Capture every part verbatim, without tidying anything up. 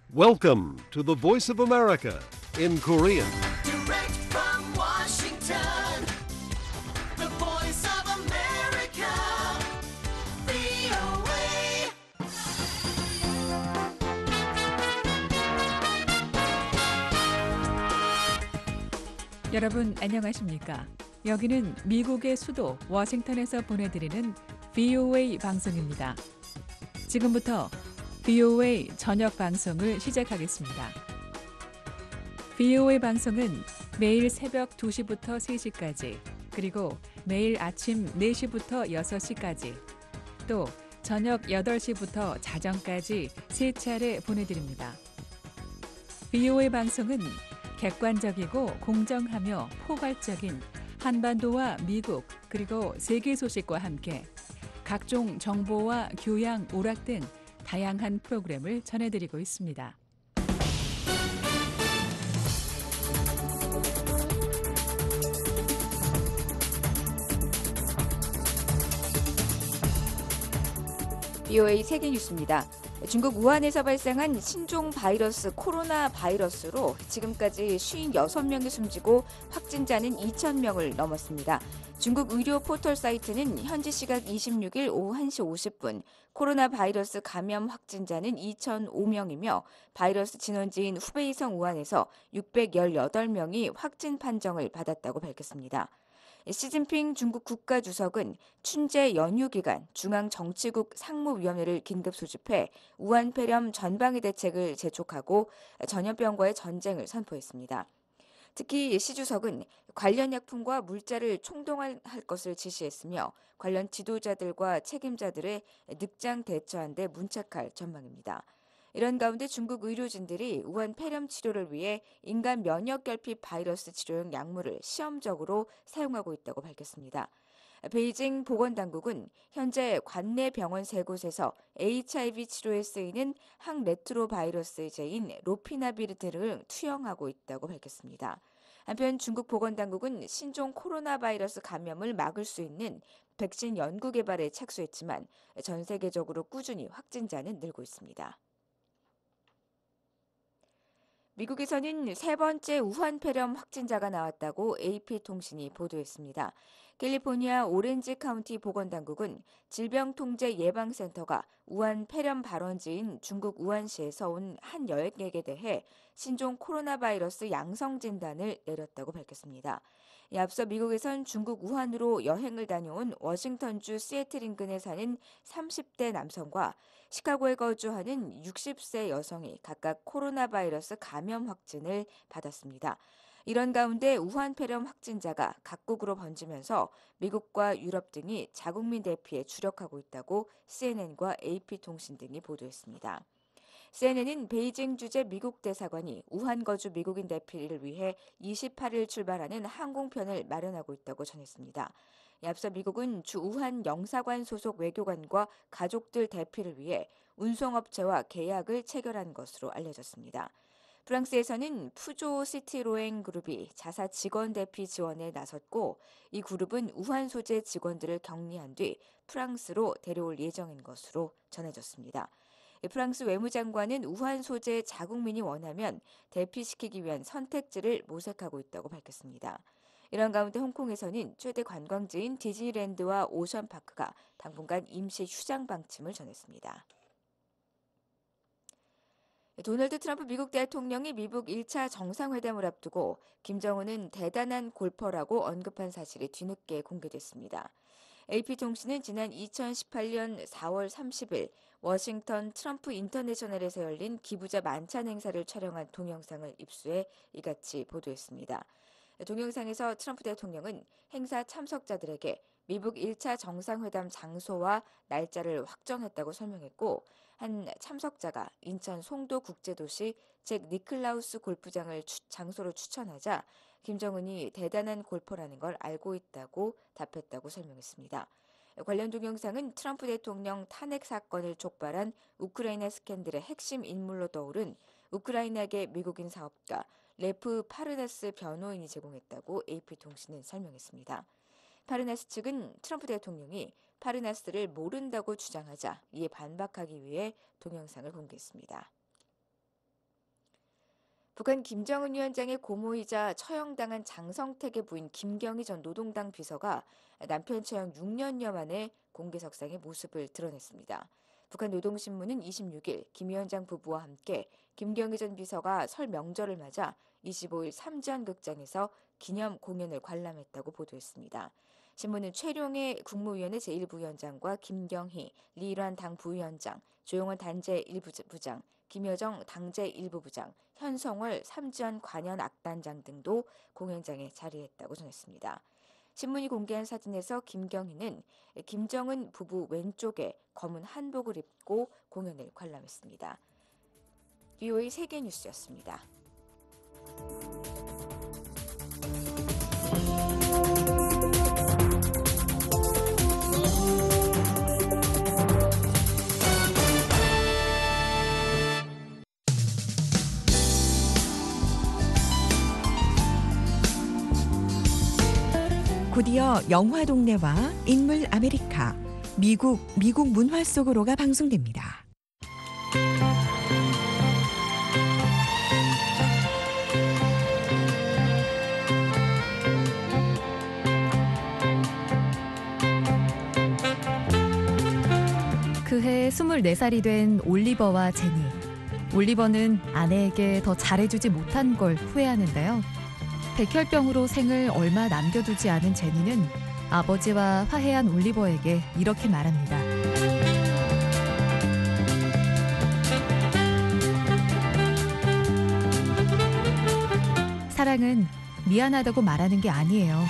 Welcome to the Voice of America in Korean. Direct from Washington, the voice of America, 브이오에이. 여러분 안녕하십니까? 여기는 미국의 수도 워싱턴에서 보내드리는 브이오에이 방송입니다. 지금부터 브이오에이 저녁 방송을 시작하겠습니다. 브이오에이 방송은 매일 새벽 두 시부터 세 시까지, 그리고 매일 아침 네 시부터 여섯 시까지, 또 저녁 여덟 시부터 자정까지 세 차례 보내드립니다. 브이오에이 방송은 객관적이고 공정하며 포괄적인 한반도와 미국 그리고 세계 소식과 함께 각종 정보와 교양, 오락 등 다양한 프로그램을 전해드리고 있습니다. 브이오에이 세계뉴스입니다. 중국 우한에서 발생한 신종 바이러스 코로나 바이러스로 지금까지 오십육 명이 숨지고 확진자는 이천 명을 넘었습니다. 중국 의료 포털 사이트는 현지 시각 이십육 일 오후 한 시 오십 분 코로나 바이러스 감염 확진자는 이천오 명이며 바이러스 진원지인 후베이성 우한에서 육백십팔 명이 확진 판정을 받았다고 밝혔습니다. 시진핑 중국 국가주석은 춘제 연휴 기간 중앙정치국 상무위원회를 긴급 소집해 우한 폐렴 전방위 대책을 재촉하고 전염병과의 전쟁을 선포했습니다. 특히 시 주석은 관련 약품과 물자를 총동원할 것을 지시했으며 관련 지도자들과 책임자들의 늑장 대처한 데 문책할 전망입니다. 이런 가운데 중국 의료진들이 우한 폐렴 치료를 위해 인간 면역 결핍 바이러스 치료용 약물을 시험적으로 사용하고 있다고 밝혔습니다. 베이징 보건당국은 현재 관내 병원 세 곳에서 에이치아이브이 치료에 쓰이는 항레트로바이러스제인 로피나비르 등을 투영하고 있다고 밝혔습니다. 한편 중국 보건당국은 신종 코로나 바이러스 감염을 막을 수 있는 백신 연구 개발에 착수했지만 전 세계적으로 꾸준히 확진자는 늘고 있습니다. 미국에서는 세 번째 우한 폐렴 확진자가 나왔다고 에이피통신이 보도했습니다. 캘리포니아 오렌지 카운티 보건당국은 질병통제예방센터가 우한 폐렴 발원지인 중국 우한시에서 온 한 여객에게 대해 신종 코로나 바이러스 양성 진단을 내렸다고 밝혔습니다. 앞서 미국에선 중국 우한으로 여행을 다녀온 워싱턴주 시애틀 인근에 사는 삼십 대 남성과 시카고에 거주하는 육십 세 여성이 각각 코로나 바이러스 감염 확진을 받았습니다. 이런 가운데 우한 폐렴 확진자가 각국으로 번지면서 미국과 유럽 등이 자국민 대피에 주력하고 있다고 씨엔엔과 에이피통신 등이 보도했습니다. 씨엔엔은 베이징 주재 미국 대사관이 우한 거주 미국인 대피를 위해 이십팔 일 출발하는 항공편을 마련하고 있다고 전했습니다. 앞서 미국은 주 우한 영사관 소속 외교관과 가족들 대피를 위해 운송업체와 계약을 체결한 것으로 알려졌습니다. 프랑스에서는 푸조 시티로행 그룹이 자사 직원 대피 지원에 나섰고 이 그룹은 우한 소재 직원들을 격리한 뒤 프랑스로 데려올 예정인 것으로 전해졌습니다. 프랑스 외무장관은 우한 소재 자국민이 원하면 대피시키기 위한 선택지를 모색하고 있다고 밝혔습니다. 이런 가운데 홍콩에서는 최대 관광지인 디즈니랜드와 오션파크가 당분간 임시 휴장 방침을 전했습니다. 도널드 트럼프 미국 대통령이 미국 일 차 정상회담을 앞두고 김정은은 대단한 골퍼라고 언급한 사실이 뒤늦게 공개됐습니다. 에이피통신은 지난 이천십팔 년 사월 삼십 일 워싱턴 트럼프 인터내셔널에서 열린 기부자 만찬 행사를 촬영한 동영상을 입수해 이같이 보도했습니다. 동영상에서 트럼프 대통령은 행사 참석자들에게 미국 일 차 정상회담 장소와 날짜를 확정했다고 설명했고 한 참석자가 인천 송도 국제도시 잭 니클라우스 골프장을 추, 장소로 추천하자 김정은이 대단한 골퍼라는 걸 알고 있다고 답했다고 설명했습니다. 관련 동영상은 트럼프 대통령 탄핵 사건을 촉발한 우크라이나 스캔들의 핵심 인물로 떠오른 우크라이나계 미국인 사업가 레프 파르나스 변호인이 제공했다고 에이피통신은 설명했습니다. 파르나스 측은 트럼프 대통령이 파르나스를 모른다고 주장하자 이에 반박하기 위해 동영상을 공개했습니다. 북한 김정은 위원장의 고모이자 처형당한 장성택의 부인 김경희 전 노동당 비서가 남편 처형 육 년여 만에 공개석상의 모습을 드러냈습니다. 북한 노동신문은 이십육 일 김 위원장 부부와 함께 김경희 전 비서가 설 명절을 맞아 이십오 일 삼지연극장에서 기념 공연을 관람했다고 보도했습니다. 신문은 최룡해 국무위원회 제일 부위원장과 김경희, 리일환 당 부위원장, 조용원 단재 일 부부장, 김여정 당재 일 부부장, 현성월 삼지연 관현 악단장 등도 공연장에 자리했다고 전했습니다. 신문이 공개한 사진에서 김경희는 김정은 부부 왼쪽에 검은 한복을 입고 공연을 관람했습니다. 비오에이 세계뉴스였습니다. 곧이어 영화 동네와 인물 아메리카, 미국, 미국 문화 속으로가 방송됩니다. 그해 스물네 살이 된 올리버와 제니. 올리버는 아내에게 더 잘해주지 못한 걸 후회하는데요. 백혈병으로 생을 얼마 남겨두지 않은 제니는 아버지와 화해한 올리버에게 이렇게 말합니다. 사랑은 미안하다고 말하는 게 아니에요.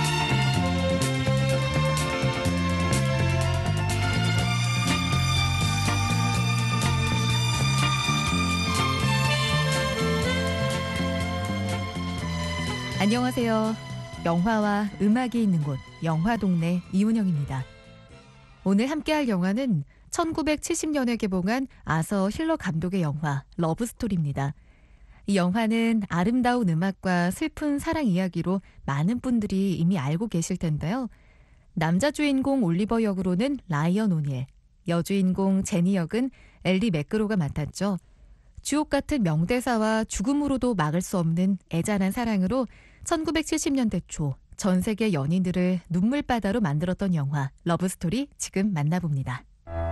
안녕하세요. 영화와 음악이 있는 곳 영화동네 이운영입니다. 오늘 함께할 영화는 천구백칠십 년에 개봉한 아서 힐러 감독의 영화 러브스토리입니다. 이 영화는 아름다운 음악과 슬픈 사랑 이야기로 많은 분들이 이미 알고 계실 텐데요. 남자 주인공 올리버 역으로는 라이언 오닐, 여주인공 제니 역은 엘리 맥그로가 맡았죠. 주옥 같은 명대사와 죽음으로도 막을 수 없는 애잔한 사랑으로 천구백칠십 년대 초 전 세계 연인들을 눈물바다로 만들었던 영화 러브스토리 지금 만나봅니다.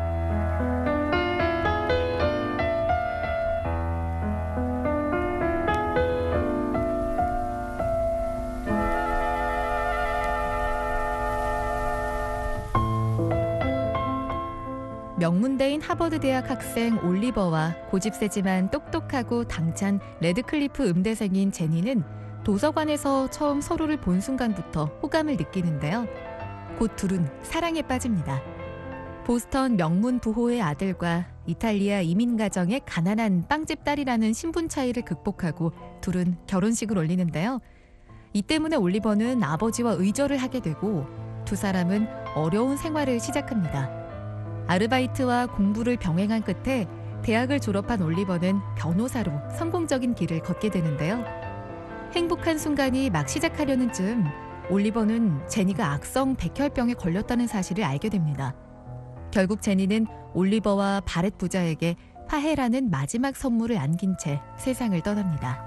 명문대인 하버드 대학 학생 올리버와 고집세지만 똑똑하고 당찬 레드클리프 음대생인 제니는 도서관에서 처음 서로를 본 순간부터 호감을 느끼는데요. 곧 둘은 사랑에 빠집니다. 보스턴 명문 부호의 아들과 이탈리아 이민 가정의 가난한 빵집 딸이라는 신분 차이를 극복하고 둘은 결혼식을 올리는데요. 이 때문에 올리버는 아버지와 의절을 하게 되고 두 사람은 어려운 생활을 시작합니다. 아르바이트와 공부를 병행한 끝에 대학을 졸업한 올리버는 변호사로 성공적인 길을 걷게 되는데요. 행복한 순간이 막 시작하려는 즈음 올리버는 제니가 악성 백혈병에 걸렸다는 사실을 알게 됩니다. 결국 제니는 올리버와 바렛 부자에게 화해라는 마지막 선물을 안긴 채 세상을 떠납니다.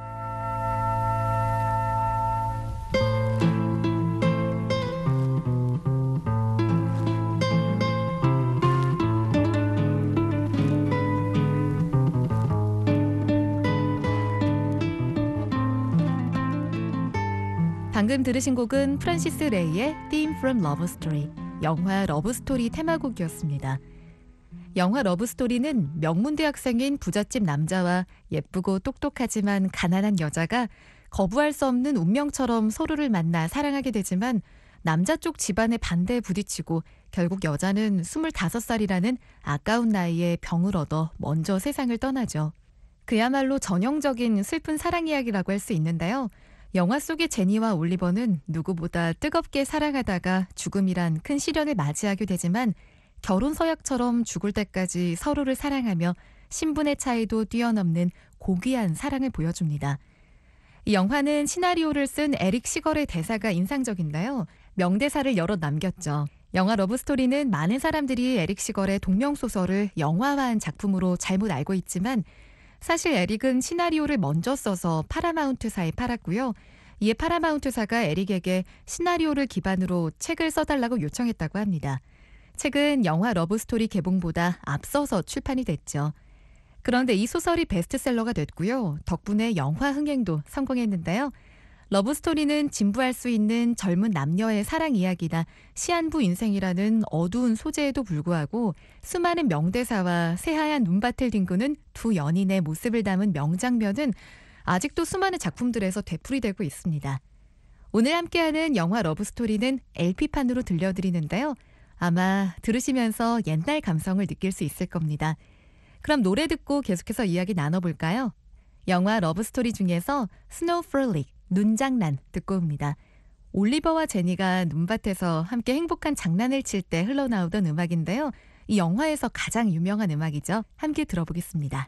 방금 들으신 곡은 프란시스 레이의 Theme from Love Story, 영화 러브스토리 테마곡이었습니다. 영화 러브스토리는 명문대학생인 부잣집 남자와 예쁘고 똑똑하지만 가난한 여자가 거부할 수 없는 운명처럼 서로를 만나 사랑하게 되지만 남자 쪽 집안의 반대에 부딪히고 결국 여자는 스물다섯 살이라는 아까운 나이에 병을 얻어 먼저 세상을 떠나죠. 그야말로 전형적인 슬픈 사랑 이야기라고 할 수 있는데요. 영화 속의 제니와 올리버는 누구보다 뜨겁게 사랑하다가 죽음이란 큰 시련을 맞이하게 되지만 결혼 서약처럼 죽을 때까지 서로를 사랑하며 신분의 차이도 뛰어넘는 고귀한 사랑을 보여줍니다. 이 영화는 시나리오를 쓴 에릭 시걸의 대사가 인상적인데요. 명대사를 여럿 남겼죠. 영화 러브스토리는 많은 사람들이 에릭 시걸의 동명소설을 영화화한 작품으로 잘못 알고 있지만 사실 에릭은 시나리오를 먼저 써서 파라마운트사에 팔았고요. 이에 파라마운트사가 에릭에게 시나리오를 기반으로 책을 써달라고 요청했다고 합니다. 책은 영화 러브스토리 개봉보다 앞서서 출판이 됐죠. 그런데 이 소설이 베스트셀러가 됐고요. 덕분에 영화 흥행도 성공했는데요. 러브스토리는 진부할 수 있는 젊은 남녀의 사랑 이야기나 시한부 인생이라는 어두운 소재에도 불구하고 수많은 명대사와 새하얀 눈밭을 뒹구는 두 연인의 모습을 담은 명장면은 아직도 수많은 작품들에서 되풀이되고 있습니다. 오늘 함께하는 영화 러브스토리는 엘피판으로 들려드리는데요. 아마 들으시면서 옛날 감성을 느낄 수 있을 겁니다. 그럼 노래 듣고 계속해서 이야기 나눠볼까요? 영화 러브스토리 중에서 스노우플릭, 눈장난 듣고 옵니다. 올리버와 제니가 눈밭에서 함께 행복한 장난을 칠 때 흘러나오던 음악인데요. 이 영화에서 가장 유명한 음악이죠. 함께 들어보겠습니다.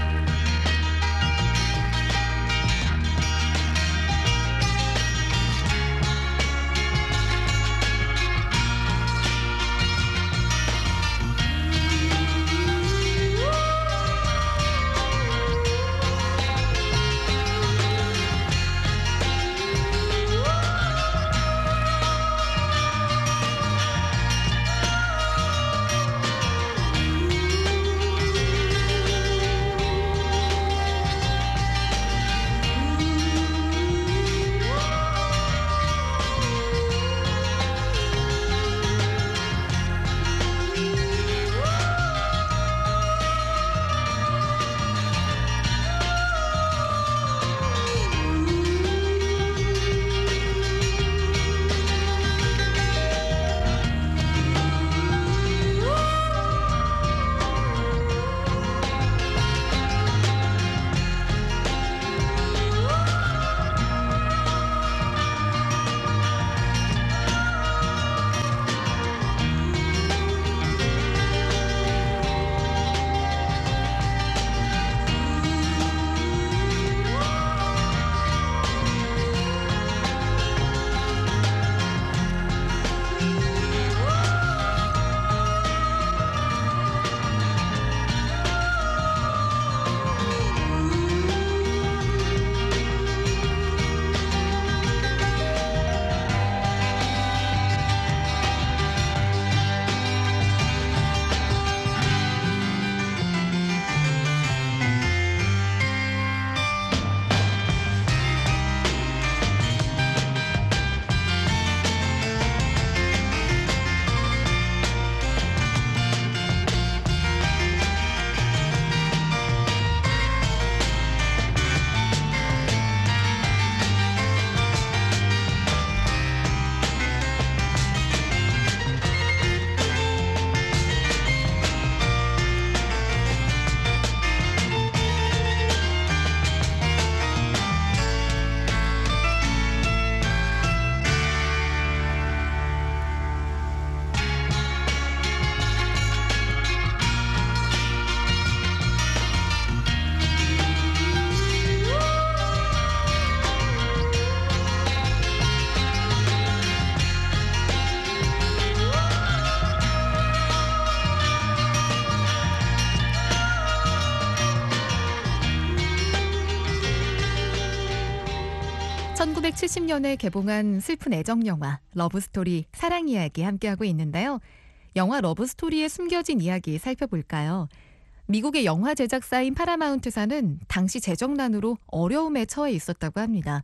천구백칠십 년에 개봉한 슬픈 애정영화 러브스토리 사랑 이야기 함께하고 있는데요. 영화 러브스토리에 숨겨진 이야기 살펴볼까요? 미국의 영화 제작사인 파라마운트사는 당시 재정난으로 어려움에 처해 있었다고 합니다.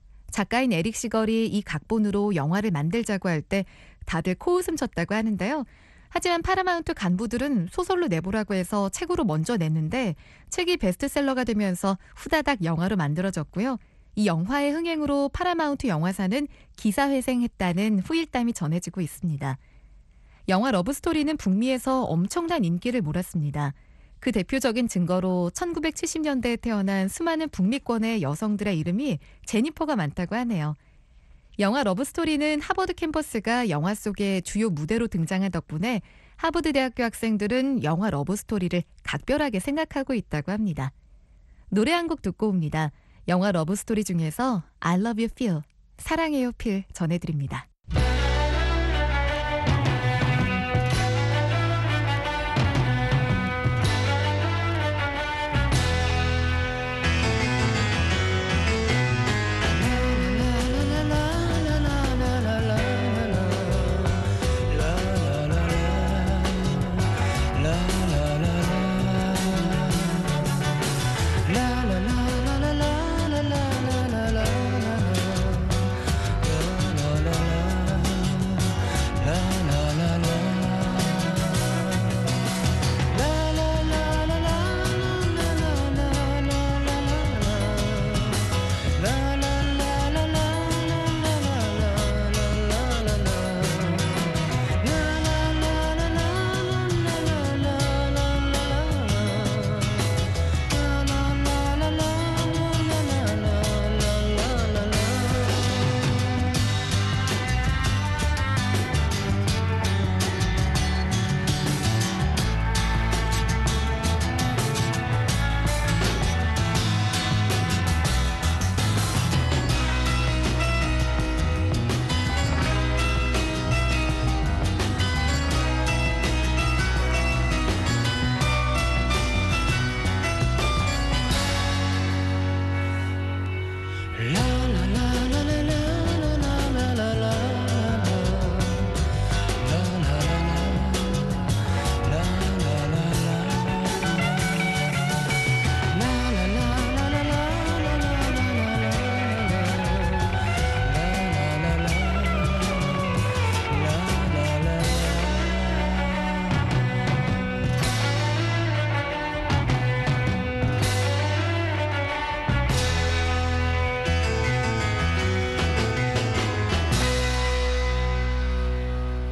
작가인 에릭 시걸이 이 각본으로 영화를 만들자고 할 때 다들 코웃음 쳤다고 하는데요. 하지만 파라마운트 간부들은 소설로 내보라고 해서 책으로 먼저 냈는데 책이 베스트셀러가 되면서 후다닥 영화로 만들어졌고요. 이 영화의 흥행으로 파라마운트 영화사는 기사회생했다는 후일담이 전해지고 있습니다. 영화 러브스토리는 북미에서 엄청난 인기를 몰았습니다. 그 대표적인 증거로 천구백칠십 년대에 태어난 수많은 북미권의 여성들의 이름이 제니퍼가 많다고 하네요. 영화 러브스토리는 하버드 캠퍼스가 영화 속의 주요 무대로 등장한 덕분에 하버드 대학교 학생들은 영화 러브스토리를 각별하게 생각하고 있다고 합니다. 노래 한 곡 듣고 옵니다. 영화 러브스토리 중에서 I love you Phil, 사랑해요 필 전해드립니다.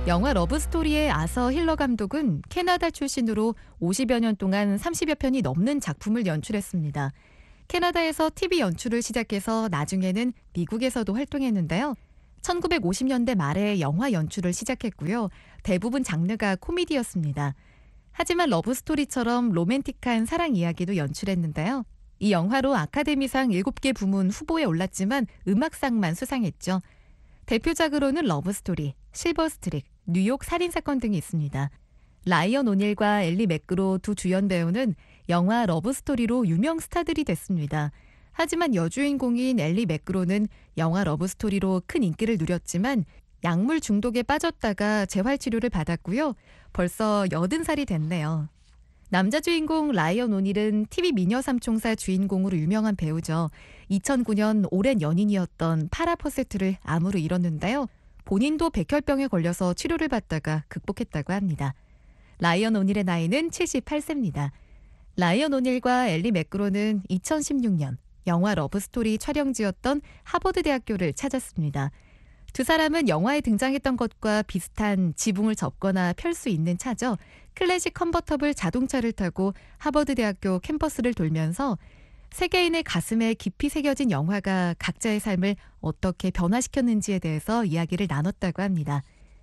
영화 러브스토리의 아서 힐러 감독은 캐나다 출신으로 오십여 년 동안 삼십여 편이 넘는 작품을 연출했습니다. 캐나다에서 티비 연출을 시작해서 나중에는 미국에서도 활동했는데요. 천구백오십 년대 말에 영화 연출을 시작했고요. 대부분 장르가 코미디였습니다. 하지만 러브스토리처럼 로맨틱한 사랑 이야기도 연출했는데요. 이 영화로 아카데미상 일곱 개 부문 후보에 올랐지만 음악상만 수상했죠. 대표작으로는 러브스토리, 실버스트릭, 뉴욕 살인사건 등이 있습니다. 라이언 오닐과 엘리 맥그로 두 주연 배우는 영화 러브스토리로 유명 스타들이 됐습니다. 하지만 여주인공인 엘리 맥그로는 영화 러브스토리로 큰 인기를 누렸지만 약물 중독에 빠졌다가 재활치료를 받았고요. 벌써 여든 살이 됐네요. 남자 주인공 라이언 오닐은 티비 미녀 삼총사 주인공으로 유명한 배우죠. 이천구 년 오랜 연인이었던 파라 퍼세트를 암으로 잃었는데요. 본인도 백혈병에 걸려서 치료를 받다가 극복했다고 합니다. 라이언 오닐의 나이는 칠십팔 세입니다. 라이언 오닐과 엘리 맥그로는 이천십육 년 영화 러브스토리 촬영지였던 하버드 대학교를 찾았습니다. 두 사람은 영화에 등장했던 것과 비슷한 지붕을 접거나 펼 수 있는 차죠. 클래식 컨버터블 자동차를 타고 하버드 대학교 캠퍼스를 돌면서 세계인의 가슴에 깊이 새겨진 영화가 각자의 삶을 어떻게 변화시켰는지에 대해서 이야기를 나눴다고 합니다.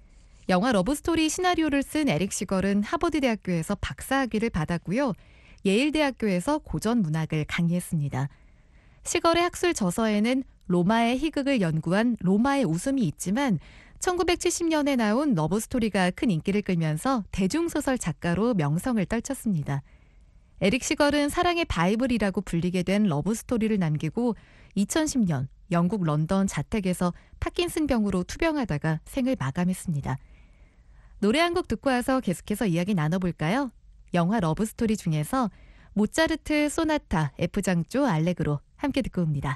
영화 러브스토리 시나리오를 쓴 에릭 시걸은 하버드 대학교에서 박사학위를 받았고요. 예일 대학교에서 고전 문학을 강의했습니다. 시걸의 학술 저서에는 로마의 희극을 연구한 로마의 웃음이 있지만 천구백칠십 년에 나온 러브스토리가 큰 인기를 끌면서 대중소설 작가로 명성을 떨쳤습니다. 에릭 시걸은 사랑의 바이블이라고 불리게 된 러브스토리를 남기고 이천십 년 영국 런던 자택에서 파킨슨병으로 투병하다가 생을 마감했습니다. 노래 한 곡 듣고 와서 계속해서 이야기 나눠볼까요? 영화 러브스토리 중에서 모차르트 소나타 F장조 알레그로 함께 듣고 옵니다.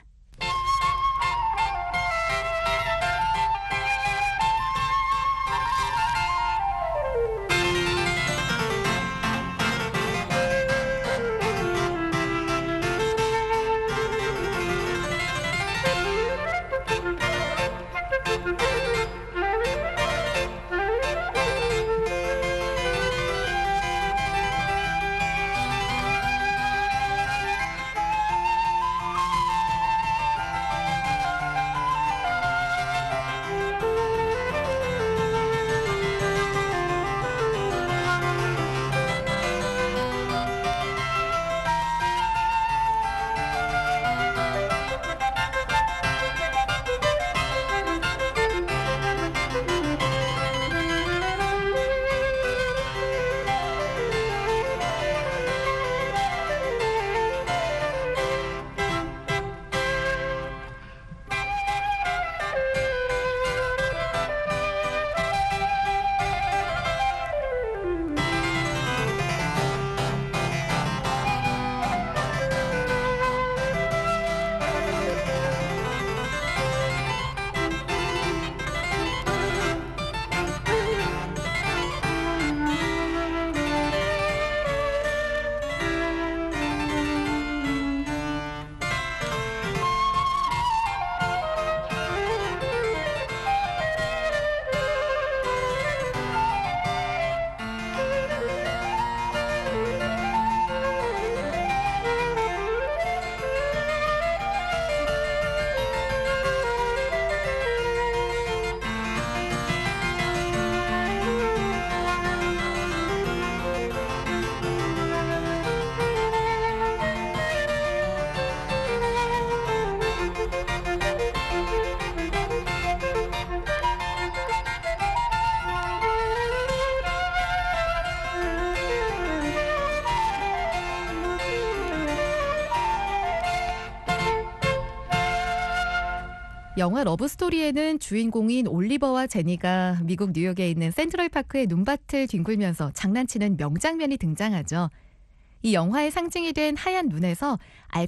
영화 러브스토리에는 주인공인 올리버와 제니가 미국 뉴욕에 있는 센트럴파크의 눈밭을 뒹굴면서 장난치는 명장면이 등장하죠. 이 영화의 상징이 된 하얀 눈에서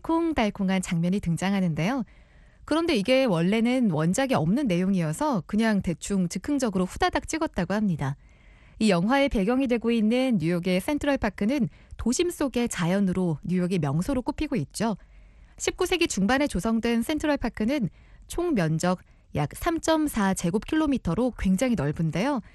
알콩달콩한 장면이 등장하는데요. 그런데 이게 원래는 원작에 없는 내용이어서 그냥 대충 즉흥적으로 후다닥 찍었다고 합니다. 이 영화의 배경이 되고 있는 뉴욕의 센트럴파크는 도심 속의 자연으로 뉴욕의 명소로 꼽히고 있죠. 십구 세기 중반에 조성된 센트럴파크는 총 면적 약 삼 점 사 제곱킬로미터로 굉장히 넓은데요.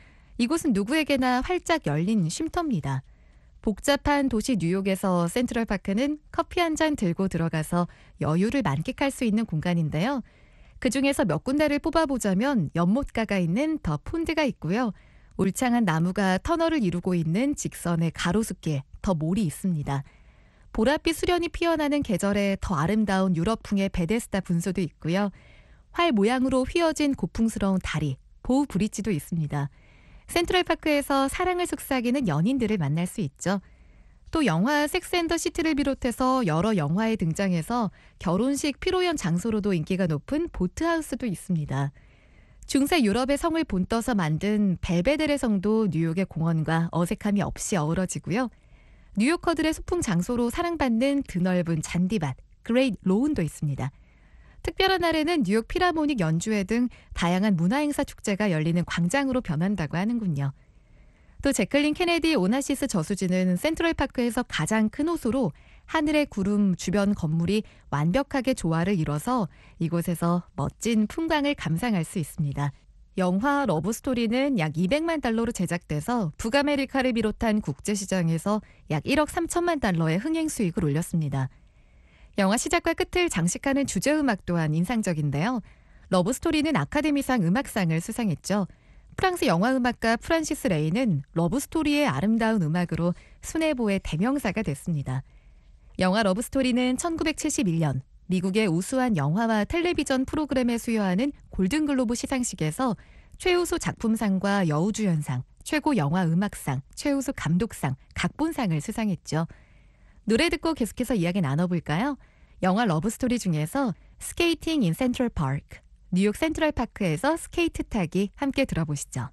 이곳은 누구에게나 활짝 열린 쉼터입니다. 복잡한 도시 뉴욕에서 센트럴파크는 커피 한 잔 들고 들어가서 여유를 만끽할 수 있는 공간인데요. 그중에서 몇 군데를 뽑아보자면 연못가가 있는 더 폰드가 있고요. 울창한 나무가 터널을 이루고 있는 직선의 가로수길 더 몰이 있습니다. 보랏빛 수련이 피어나는 계절에 더 아름다운 유럽풍의 베데스다 분소도 있고요. 활 모양으로 휘어진 고풍스러운 다리, 보우 브릿지도 있습니다. 센트럴파크에서 사랑을 속삭이는 연인들을 만날 수 있죠. 또 영화 섹스 앤 더 시티를 비롯해서 여러 영화에 등장해서 결혼식 피로연 장소로도 인기가 높은 보트하우스도 있습니다. 중세 유럽의 성을 본떠서 만든 벨베데레 성도 뉴욕의 공원과 어색함이 없이 어우러지고요. 뉴요커들의 소풍 장소로 사랑받는 드넓은 잔디밭, 그레이트 로운도 있습니다. 특별한 날에는 뉴욕 필하모닉 연주회 등 다양한 문화행사 축제가 열리는 광장으로 변한다고 하는군요. 또 제클린 케네디 오나시스 저수지는 센트럴파크에서 가장 큰 호수로 하늘의 구름 주변 건물이 완벽하게 조화를 이뤄서 이곳에서 멋진 풍광을 감상할 수 있습니다. 영화 러브스토리는 약 이백만 달러로 제작돼서 북아메리카를 비롯한 국제시장에서 약 일억 삼천만 달러의 흥행 수익을 올렸습니다. 영화 시작과 끝을 장식하는 주제음악 또한 인상적인데요. 러브스토리는 아카데미상 음악상을 수상했죠. 프랑스 영화음악가 프란시스 레이는 러브스토리의 아름다운 음악으로 순애보의 대명사가 됐습니다. 영화 러브스토리는 천구백칠십일 년 미국의 우수한 영화와 텔레비전 프로그램에 수여하는 골든글로브 시상식에서 최우수 작품상과 여우주연상, 최고 영화 음악상, 최우수 감독상, 각본상을 수상했죠. 노래 듣고 계속해서 이야기 나눠볼까요? 영화 러브스토리 중에서 스케이팅 인 센트럴 파크, 뉴욕 센트럴파크에서 스케이트 타기 함께 들어보시죠.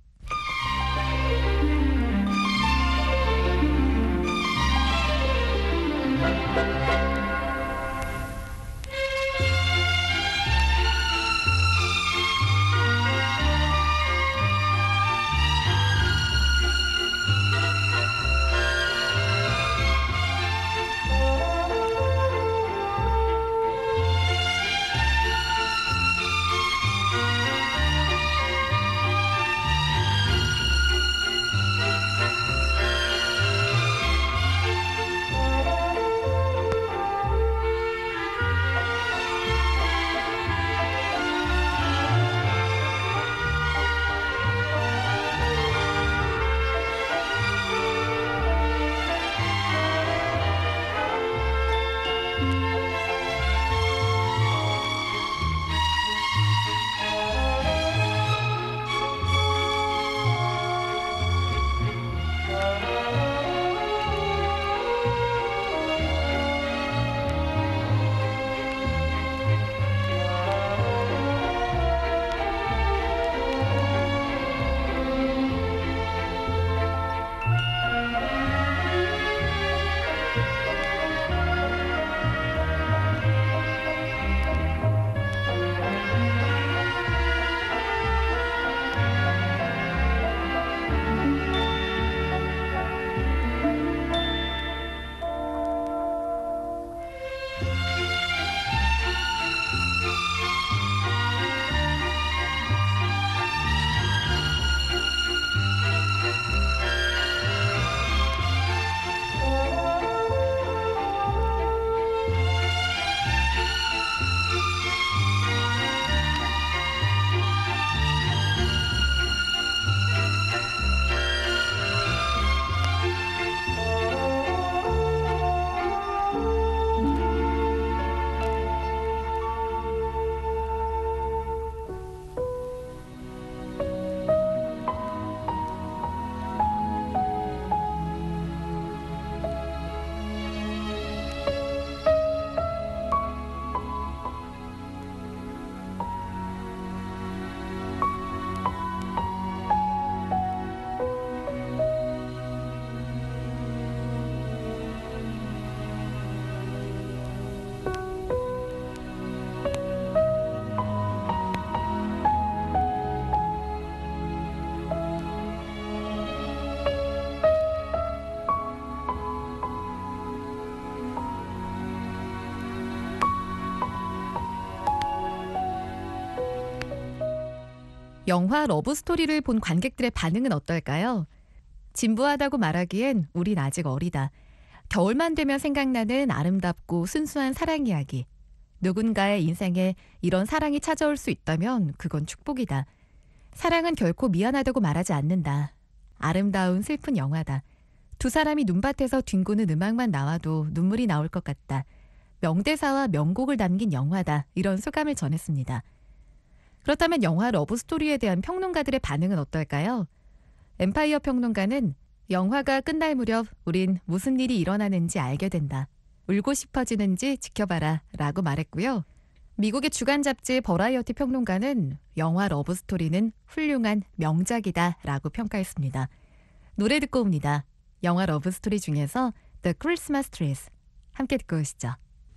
영화 러브스토리를 본 관객들의 반응은 어떨까요? 진부하다고 말하기엔 우린 아직 어리다. 겨울만 되면 생각나는 아름답고 순수한 사랑 이야기. 누군가의 인생에 이런 사랑이 찾아올 수 있다면 그건 축복이다. 사랑은 결코 미안하다고 말하지 않는다. 아름다운 슬픈 영화다. 두 사람이 눈밭에서 뒹구는 음악만 나와도 눈물이 나올 것 같다. 명대사와 명곡을 남긴 영화다. 이런 소감을 전했습니다. 그렇다면 영화 러브스토리에 대한 평론가들의 반응은 어떨까요? 엠파이어 평론가는 영화가 끝날 무렵 우린 무슨 일이 일어나는지 알게 된다. 울고 싶어지는지 지켜봐라 라고 말했고요. 미국의 주간 잡지 버라이어티 평론가는 영화 러브스토리는 훌륭한 명작이다 라고 평가했습니다. 노래 듣고 옵니다. 영화 러브스토리 중에서 The Christmas Trees 함께 듣고 오시죠.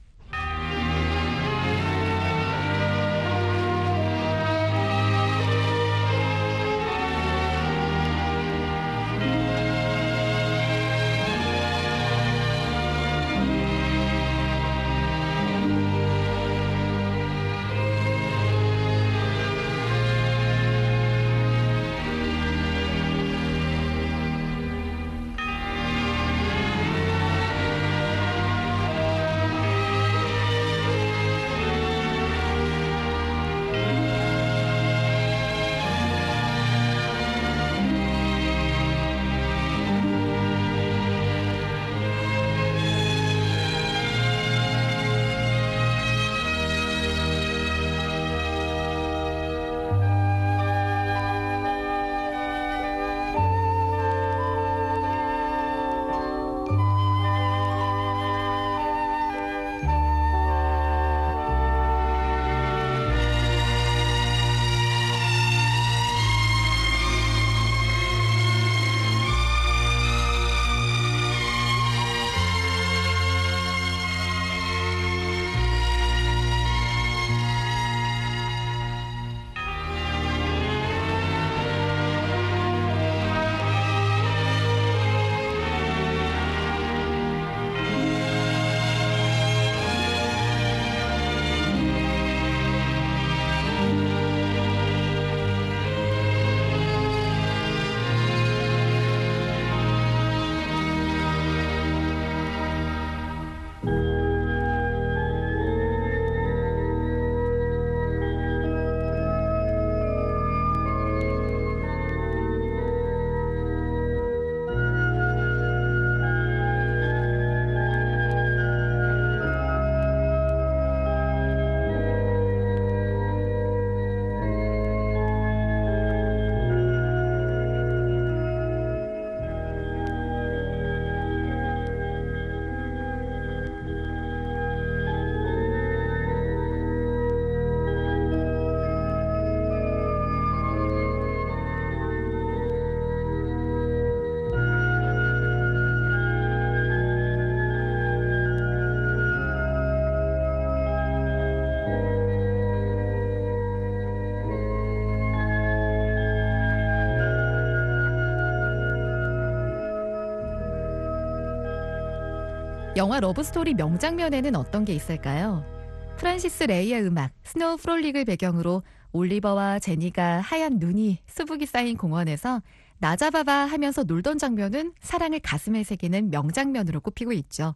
영화 러브스토리 명장면에는 어떤 게 있을까요? 프란시스 레이의 음악 스노우 프롤릭을 배경으로 올리버와 제니가 하얀 눈이 수북이 쌓인 공원에서 나 잡아봐 하면서 놀던 장면은 사랑을 가슴에 새기는 명장면으로 꼽히고 있죠.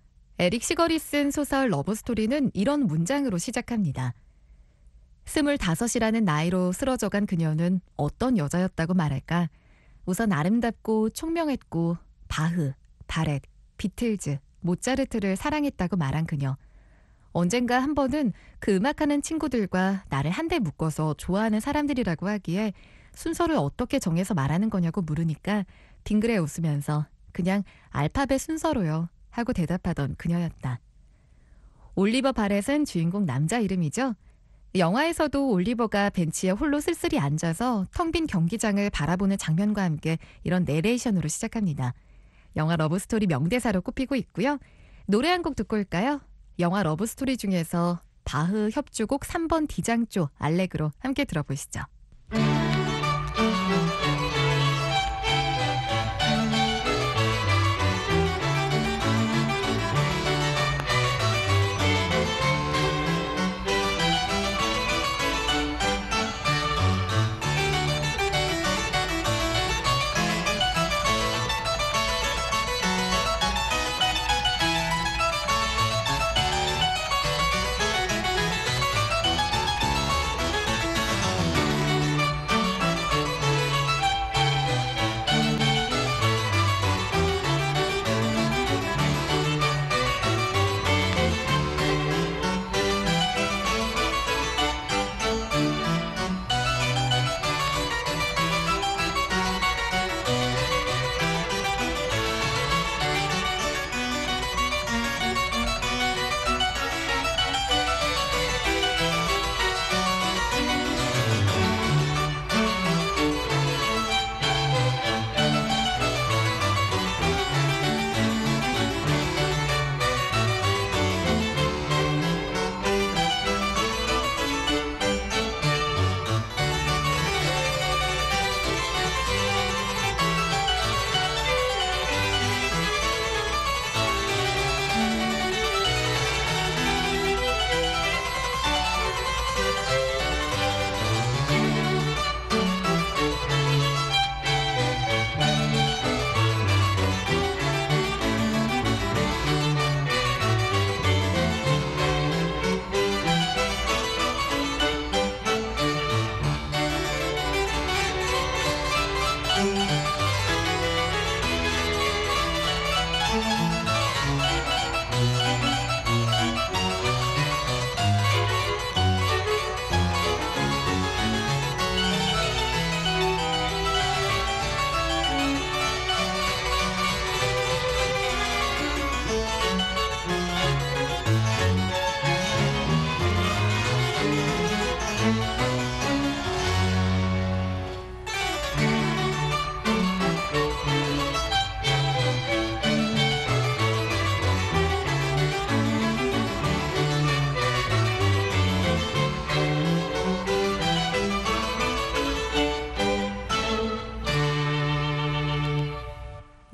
에릭 시걸이 쓴 소설 러브스토리는 이런 문장으로 시작합니다. 스물다섯이라는 나이로 쓰러져간 그녀는 어떤 여자였다고 말할까? 우선 아름답고 총명했고 바흐, 바렛, 비틀즈, 모차르트를 사랑했다고 말한 그녀. 언젠가 한 번은 그 음악하는 친구들과 나를 한데 묶어서 좋아하는 사람들이라고 하기에 순서를 어떻게 정해서 말하는 거냐고 물으니까 빙그레 웃으면서 그냥 알파벳 순서로요 하고 대답하던 그녀였다. 올리버 바렛은 주인공 남자 이름이죠. 영화에서도 올리버가 벤치에 홀로 쓸쓸히 앉아서 텅 빈 경기장을 바라보는 장면과 함께 이런 내레이션으로 시작합니다. 영화 러브스토리 명대사로 꼽히고 있고요. 노래 한 곡 듣고 올까요? 영화 러브스토리 중에서 바흐 협주곡 삼 번 디장조 알레그로 함께 들어보시죠.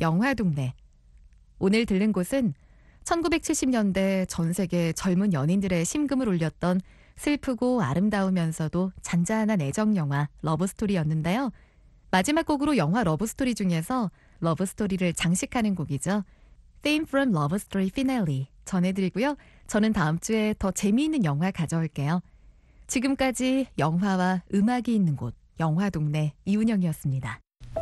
영화동네. 오늘 들른 곳은 천구백칠십 년대 전 세계 젊은 연인들의 심금을 울렸던 슬프고 아름다우면서도 잔잔한 애정 영화 러브스토리였는데요. 마지막 곡으로 영화 러브스토리 중에서 러브스토리를 장식하는 곡이죠. Theme from Love Story Finale 전해드리고요. 저는 다음 주에 더 재미있는 영화 가져올게요. 지금까지 영화와 음악이 있는 곳 영화동네 이운영이었습니다.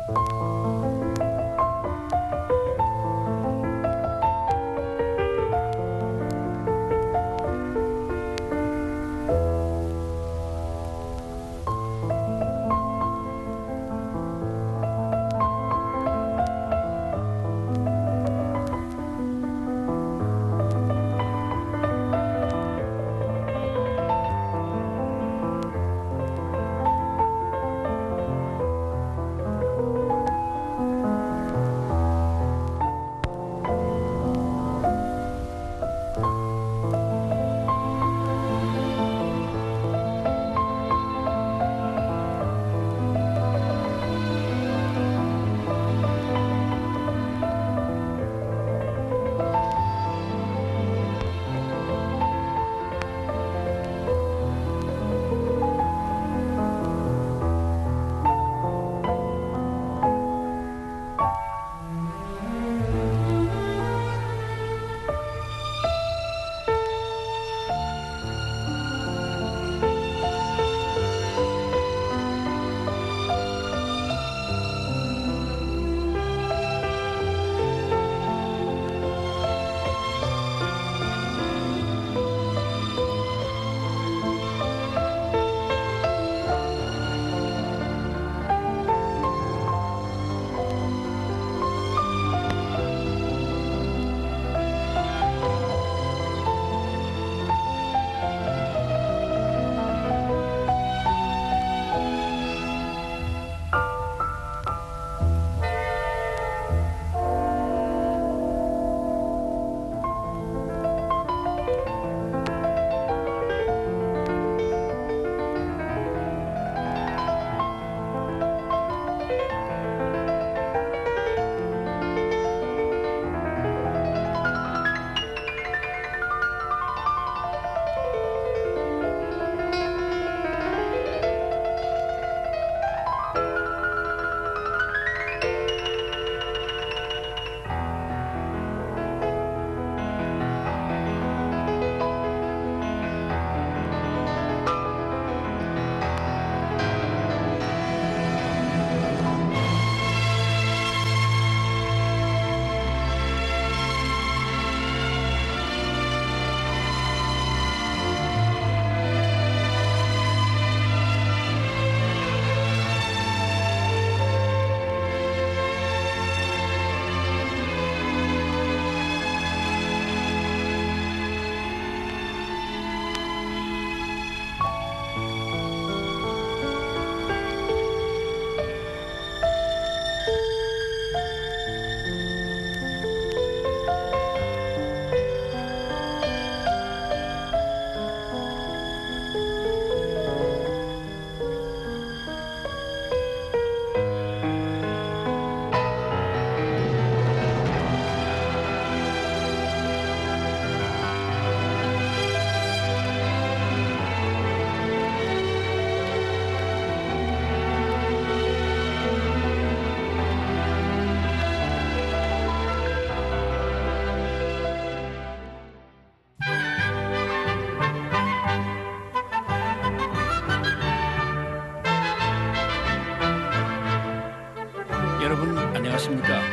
여러분 안녕하십니까?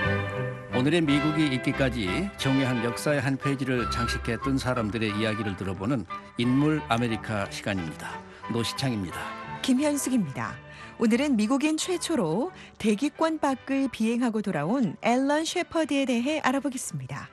오늘의 미국이 있기까지 정의한 역사의 한 페이지를 장식했던 사람들의 이야기를 들어보는 인물 아메리카 시간입니다. 노시창입니다. 김현숙입니다. 오늘은 미국인 최초로 대기권 밖을 비행하고 돌아온 앨런 셰퍼드에 대해 알아보겠습니다.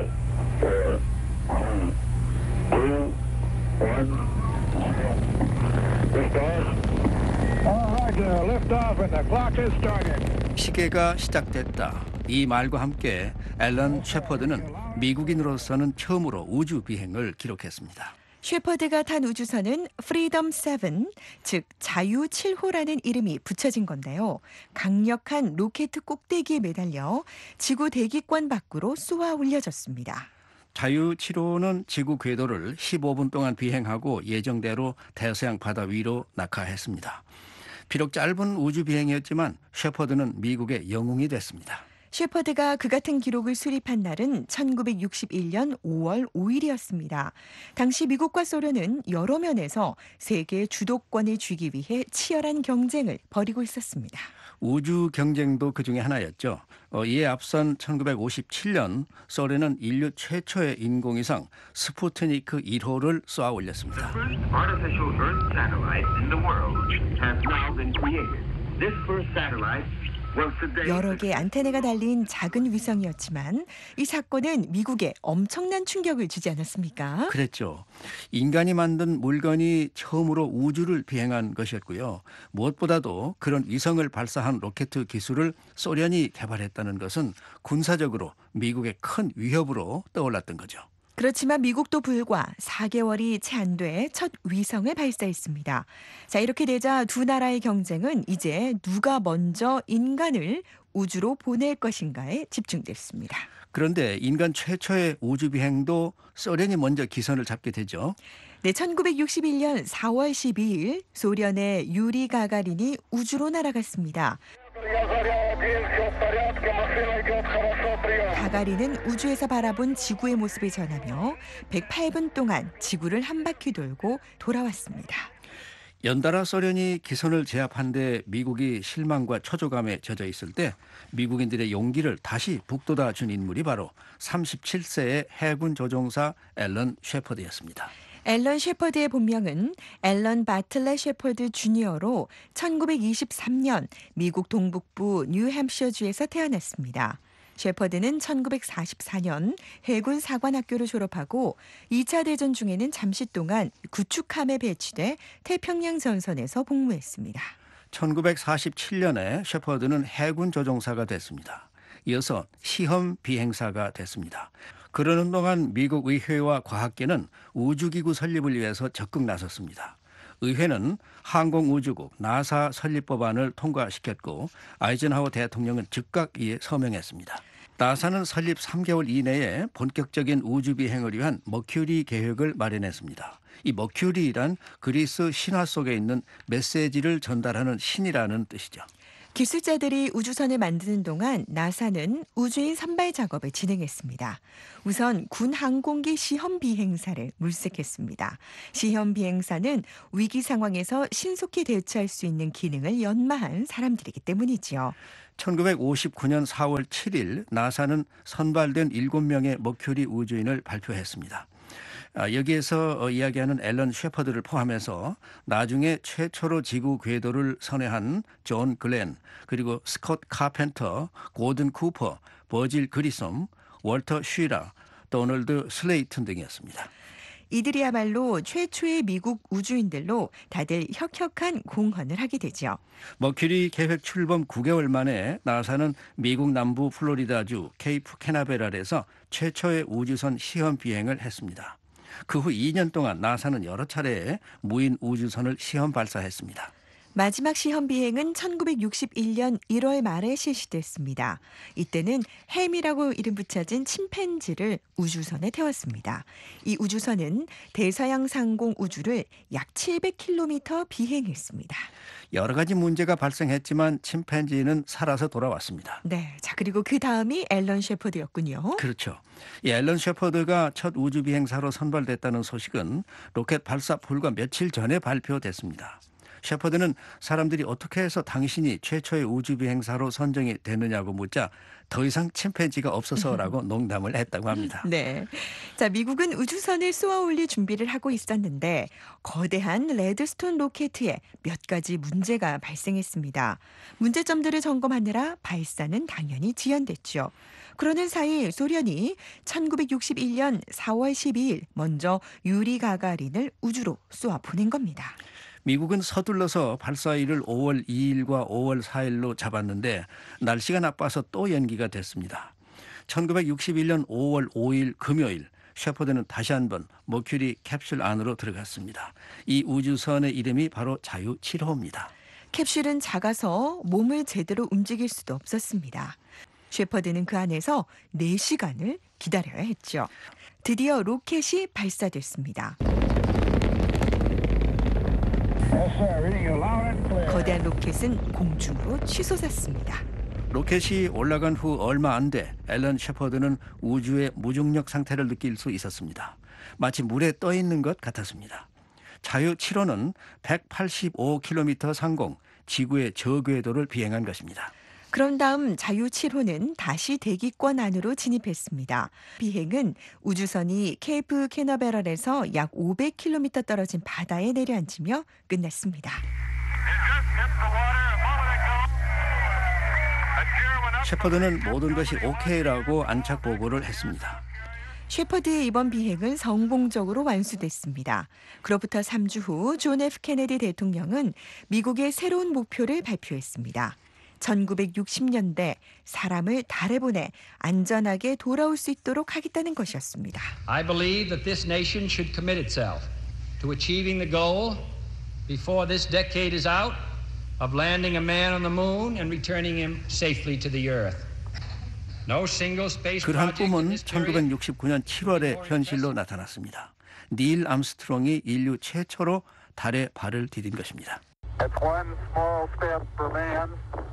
시계가 시작됐다. 이 말과 함께 앨런 셰퍼드는 미국인으로서는 처음으로 우주 비행을 기록했습니다. 셰퍼드가 탄 우주선은 프리덤 칠, 즉 자유 칠 호라는 이름이 붙여진 건데요. 강력한 로켓 꼭대기에 매달려 지구 대기권 밖으로 쏘아 올려졌습니다. 자유 칠 호는 지구 궤도를 십오 분 동안 비행하고 예정대로 대서양 바다 위로 낙하했습니다. 비록 짧은 우주 비행이었지만 셰퍼드는 미국의 영웅이 됐습니다. 셰퍼드가 그 같은 기록을 수립한 날은 천구백육십일 년 오월 오일이었습니다. 당시 미국과 소련은 여러 면에서 세계 주도권을 쥐기 위해 치열한 경쟁을 벌이고 있었습니다. 우주 경쟁도 그중에 하나였죠. 어, 이에 앞선 천구백오십칠 년 소련은 인류 최초의 인공위성 스푸트니크 일 호를 쏘아 올렸습니다. First artificial Earth satellite in the world has now been created. This first satellite was today. 여러 개의 안테나가 달린 작은 위성이었지만 이 사건은 미국에 엄청난 충격을 주지 않았습니까? 그랬죠. 인간이 만든 물건이 처음으로 우주를 비행한 것이었고요. 무엇보다도 그런 위성을 발사한 로켓 기술을 소련이 개발했다는 것은 군사적으로 미국의 큰 위협으로 떠올랐던 거죠. 그렇지만 미국도 불과 사 개월이 채 안 돼 첫 위성을 발사했습니다. 자, 이렇게 되자 두 나라의 경쟁은 이제 누가 먼저 인간을 우주로 보낼 것인가에 집중됐습니다. 그런데 인간 최초의 우주 비행도 소련이 먼저 기선을 잡게 되죠. 네, 천구백육십일 년 사월 십이일 소련의 유리 가가린이 우주로 날아갔습니다. 가가린은 우주에서 바라본 지구의 모습을 전하며 백팔 분 동안 지구를 한 바퀴 돌고 돌아왔습니다. 연달아 소련이 기선을 제압한 데 미국이 실망과 초조감에 젖어 있을 때 미국인들의 용기를 다시 북돋아 준 인물이 바로 삼십칠 세의 해군 조종사 앨런 셰퍼드였습니다. 앨런 셰퍼드의 본명은 앨런 바틀렛 셰퍼드 주니어로 천구백이십삼 년 미국 동북부 뉴햄셔주에서 태어났습니다. 셰퍼드는 천구백사십사 년 해군 사관학교를 졸업하고 이 차 대전 중에는 잠시 동안 구축함에 배치돼 태평양 전선에서 복무했습니다. 천구백사십칠 년에 셰퍼드는 해군 조종사가 됐습니다. 이어서 시험 비행사가 됐습니다. 그러는 동안 미국 의회와 과학계는 우주기구 설립을 위해서 적극 나섰습니다. 의회는 항공우주국 나사 설립법안을 통과시켰고 아이젠하워 대통령은 즉각 이에 서명했습니다. 나사는 설립 삼 개월 이내에 본격적인 우주 비행을 위한 머큐리 계획을 마련했습니다. 이 머큐리란 그리스 신화 속에 있는 메시지를 전달하는 신이라는 뜻이죠. 기술자들이 우주선을 만드는 동안 나사는 우주인 선발 작업을 진행했습니다. 우선 군 항공기 시험 비행사를 물색했습니다. 시험 비행사는 위기 상황에서 신속히 대처할 수 있는 기능을 연마한 사람들이기 때문이지요. 천구백오십구 년 사월 칠일 나사는 선발된 일곱 명의 머큐리 우주인을 발표했습니다. 여기에서 이야기하는 앨런 셰퍼드를 포함해서 나중에 최초로 지구 궤도를 선회한 존 글렌, 그리고 스콧 카펜터, 고든 쿠퍼, 버질 그리솜, 월터 쉬라, 도널드 슬레이튼 등이었습니다. 이들이야말로 최초의 미국 우주인들로 다들 혁혁한 공헌을 하게 되죠. 머큐리 계획 출범 구 개월 만에 나사는 미국 남부 플로리다주 케이프 캐나베랄에서 최초의 우주선 시험 비행을 했습니다. 그 후 이 년 동안 나사는 여러 차례 무인 우주선을 시험 발사했습니다. 마지막 시험 비행은 천구백육십일 년 일월 말에 실시됐습니다. 이때는 햄이라고 이름 붙여진 침팬지를 우주선에 태웠습니다. 이 우주선은 대서양 상공 우주를 약 칠백 킬로미터 비행했습니다. 여러 가지 문제가 발생했지만 침팬지는 살아서 돌아왔습니다. 네, 자 그리고 그 다음이 앨런 셰퍼드였군요. 그렇죠. 이 앨런 셰퍼드가 첫 우주 비행사로 선발됐다는 소식은 로켓 발사 불과 며칠 전에 발표됐습니다. 셰퍼드는 사람들이 어떻게 해서 당신이 최초의 우주 비행사로 선정이 되느냐고 묻자 더 이상 침팬지가 없어서라고 농담을 했다고 합니다. 네. 자, 미국은 우주선을 쏘아 올릴 준비를 하고 있었는데 거대한 레드스톤 로켓에 몇 가지 문제가 발생했습니다. 문제점들을 점검하느라 발사는 당연히 지연됐죠. 그러는 사이 소련이 천구백육십일 년 사월 십이일 먼저 유리 가가린을 우주로 쏘아 보낸 겁니다. 미국은 서둘러서 발사일을 오월 이일과 오월 사일로 잡았는데 날씨가 나빠서 또 연기가 됐습니다. 천구백육십일 년 오월 오일 금요일 셰퍼드는 다시 한번 머큐리 캡슐 안으로 들어갔습니다. 이 우주선의 이름이 바로 자유 칠 호입니다. 캡슐은 작아서 몸을 제대로 움직일 수도 없었습니다. 셰퍼드는 그 안에서 네 시간을 기다려야 했죠. 드디어 로켓이 발사됐습니다. 거대한 로켓은 공중으로 치솟았습니다. 로켓이 올라간 후 얼마 안 돼 앨런 셰퍼드는 우주의 무중력 상태를 느낄 수 있었습니다. 마치 물에 떠 있는 것 같았습니다. 자유 칠 호는 백팔십오 킬로미터 상공, 지구의 저궤도를 비행한 것입니다. 그런 다음 자유 칠 호는 다시 대기권 안으로 진입했습니다. 비행은 우주선이 케이프 캐너베럴에서 약 오백 킬로미터 떨어진 바다에 내려앉으며 끝났습니다. 셰퍼드는 모든 것이 오케이라고 안착 보고를 했습니다. 셰퍼드의 이번 비행은 성공적으로 완수됐습니다. 그로부터 삼 주 후 존 에프 케네디 대통령은 미국의 새로운 목표를 발표했습니다. 천구백육십 년대 사람을 달에 보내 안전하게 돌아올 수 있도록 하겠다는 것이었습니다. I believe that this nation should commit itself to achieving the goal before this decade is out of landing a man on the moon and returning him safely to the earth. No single space 그러한 project in 꿈은 this period 천구백육십구 년 칠월에 현실로 나타났습니다. 닐 암스트롱이 인류 최초로 달에 발을 디딘 것입니다. It's one small step for man,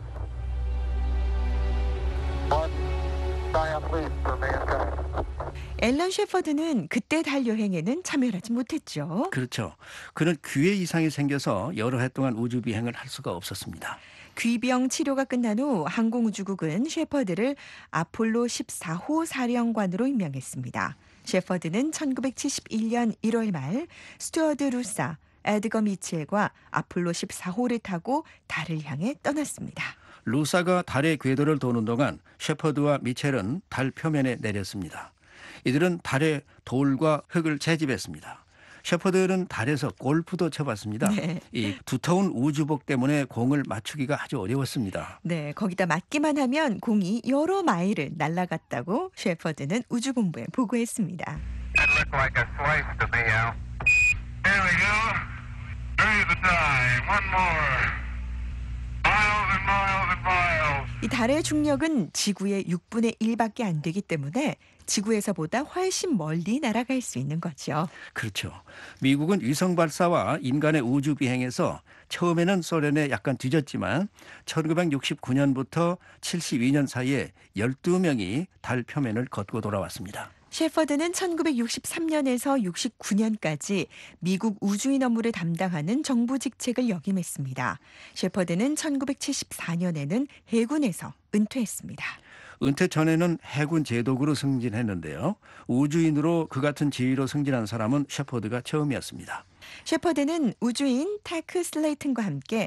one giant leap for mankind. 앨런 셰퍼드는 그때 달 여행에는 참여하지 못했죠. 그렇죠. 그는 귀에 이상이 생겨서 여러 해 동안 우주 비행을 할 수가 없었습니다. 귀병 치료가 끝난 후 항공우주국은 셰퍼드를 아폴로 십사 호 사령관으로 임명했습니다. 셰퍼드는 천구백칠십일 년 일월 말 스튜어드 루사, 에드거 미첼과 아폴로 십사 호를 타고 달을 향해 떠났습니다. 루사가 달의 궤도를 도는 동안 셰퍼드와 미첼은 달 표면에 내렸습니다. 이들은 달의 돌과 흙을 채집했습니다. 셰퍼드는 달에서 골프도 쳐봤습니다. 네. 이 두터운 우주복 때문에 공을 맞추기가 아주 어려웠습니다. 네, 거기다 맞기만 하면 공이 여러 마일을 날아갔다고 셰퍼드는 우주본부에 보고했습니다. That looked like a slice to me, Al. There we go. Ready to die. One more. Miles and miles and miles. 이 달의 중력은 지구의 육분의 일밖에 안 되기 때문에 지구에서보다 훨씬 멀리 날아갈 수 있는 거죠. 그렇죠. 미국은 위성 발사와 인간의 우주 비행에서 처음에는 소련에 약간 뒤졌지만 천구백육십구 년부터 칠십이 년 사이에 열두 명이 달 표면을 걷고 돌아왔습니다. 셰퍼드는 천구백육십삼 년에서 육십구 년까지 미국 우주인 업무를 담당하는 정부 직책을 역임했습니다. 셰퍼드는 천구백칠십사 년에는 해군에서 은퇴했습니다. 은퇴 전에는 해군 제독으로 승진했는데요. 우주인으로 그 같은 지위로 승진한 사람은 셰퍼드가 처음이었습니다. 셰퍼드는 우주인 테크 슬레이튼과 함께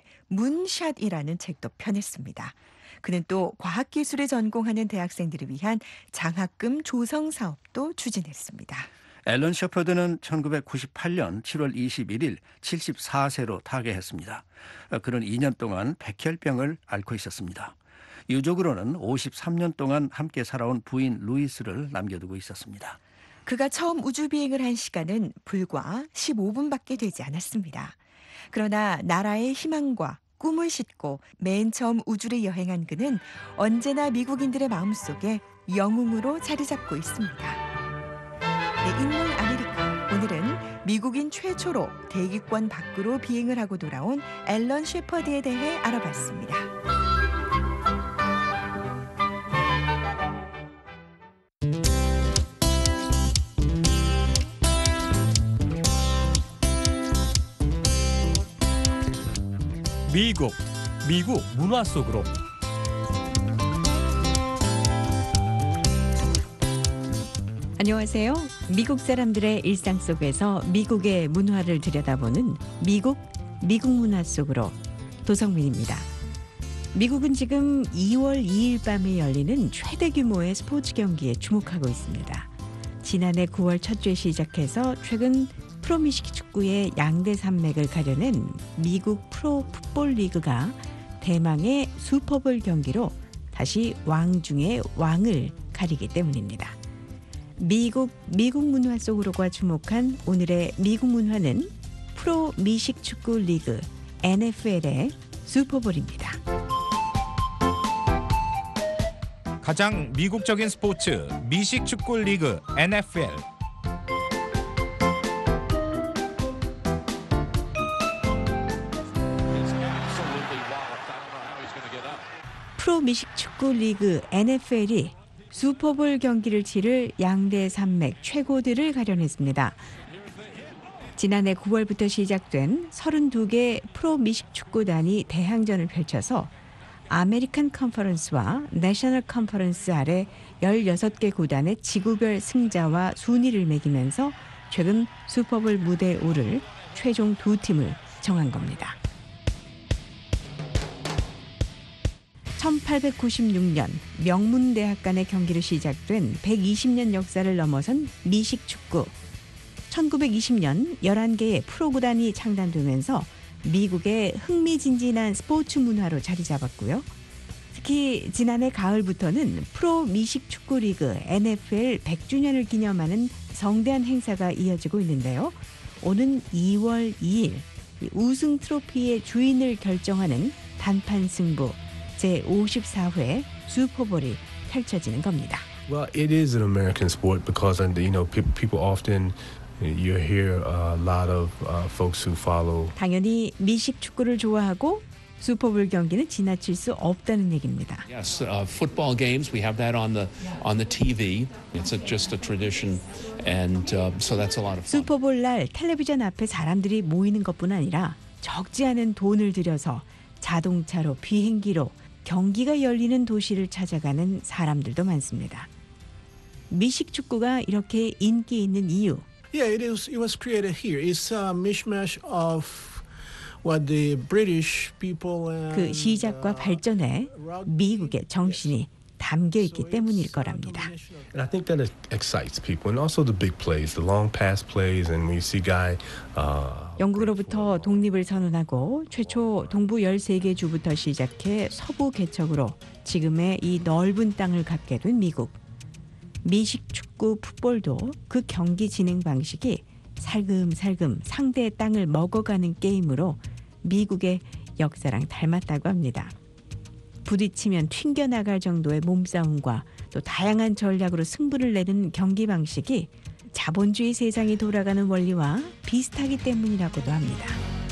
문샷이라는 책도 펴냈습니다. 그는 또 과학기술을 전공하는 대학생들을 위한 장학금 조성 사업도 추진했습니다. 앨런 셰퍼드는 천구백구십팔 년 칠월 이십일 일 칠십사 세로 타계했습니다. 그는 이 년 동안 백혈병을 앓고 있었습니다. 유족으로는 오십삼 년 동안 함께 살아온 부인 루이스를 남겨두고 있었습니다. 그가 처음 우주 비행을 한 시간은 불과 십오 분밖에 되지 않았습니다. 그러나 나라의 희망과 꿈을 싣고 맨 처음 우주를 여행한 그는 언제나 미국인들의 마음속에 영웅으로 자리 잡고 있습니다. 네, 인물 아메리카. 오늘은 미국인 최초로 대기권 밖으로 비행을 하고 돌아온 앨런 셰퍼드에 대해 알아봤습니다. 미국, 미국 문화 속으로. 안녕하세요. 미국 사람들의 일상 속에서 미국의 문화를 들여다보는 미국, 미국 문화 속으로 도성민입니다. 미국은 지금 이월 이일 밤에 열리는 최대 규모의 스포츠 경기에 주목하고 있습니다. 지난해 구월 첫 주에 시작해서 최근 프로미식 축구의 양대 산맥을 가려낸 미국 프로 풋볼 리그가 대망의 슈퍼볼 경기로 다시 왕 중의 왕을 가리기 때문입니다. 미국 미국 문화 속으로가 주목한 오늘의 미국 문화는 프로 미식 축구 리그 엔에프엘의 슈퍼볼입니다. 가장 미국적인 스포츠 미식 축구 리그 엔에프엘. 프로 미식 축구 리그 엔에프엘이 슈퍼볼 경기를 치를 양대 산맥 최고들을 가려냈습니다. 지난해 구월부터 시작된 서른두 개 프로 미식 축구단이 대항전을 펼쳐서 아메리칸 컨퍼런스와 내셔널 컨퍼런스 아래 열여섯 개 구단의 지구별 승자와 순위를 매기면서 최근 슈퍼볼 무대에 오를 최종 두 팀을 정한 겁니다. 천팔백구십육 년 명문대학 간의 경기로 시작된 백이십 년 역사를 넘어선 미식 축구. 천구백이십 년 열한 개의 프로 구단이 창단되면서 미국의 흥미진진한 스포츠 문화로 자리 잡았고요. 특히 지난해 가을부터는 프로 미식 축구 리그 엔에프엘 백 주년을 기념하는 성대한 행사가 이어지고 있는데요. 오는 이월 이일 우승 트로피의 주인을 결정하는 단판 승부 제오십사 회 슈퍼볼이 펼쳐지는 겁니다. Well, it is an American sport because you know people often you hear a lot of uh, folks who follow. 당연히 미식 축구를 좋아하고 슈퍼볼 경기는 지나칠 수 없다는 얘기입니다. Yes, uh, football games we have that on the on the 티비. It's a, just a tradition, and uh, so that's a lot of fun. 슈퍼볼 날 텔레비전 앞에 사람들이 모이는 것뿐 아니라 적지 않은 돈을 들여서 자동차로 비행기로 경기가 열리는 도시를 찾아가는 사람들도 많습니다. 미식 축구가 이렇게 인기 있는 이유. Yeah, it is. It was created here. It's a mishmash of what the British people and 그 시작과 발전에 미국의 정신이 담겨 있기 때문일 거랍니다. And I think that it excites people, and also the big plays, the long pass plays, and when you see guy. Uh, 영국으로부터 독립을 선언하고 최초 동부 열세 개 주부터 시작해 서부 개척으로 지금의 이 넓은 땅을 갖게 된 미국. 미식 축구 풋볼도 그 경기 진행 방식이 살금살금 상대의 땅을 먹어가는 게임으로 미국의 역사랑 닮았다고 합니다. 부딪히면 튕겨나갈 정도의 몸싸움과 또 다양한 전략으로 승부를 내는 경기 방식이 자본주의 세상이 돌아가는 원리와 비슷하기 때문이라고도 합니다.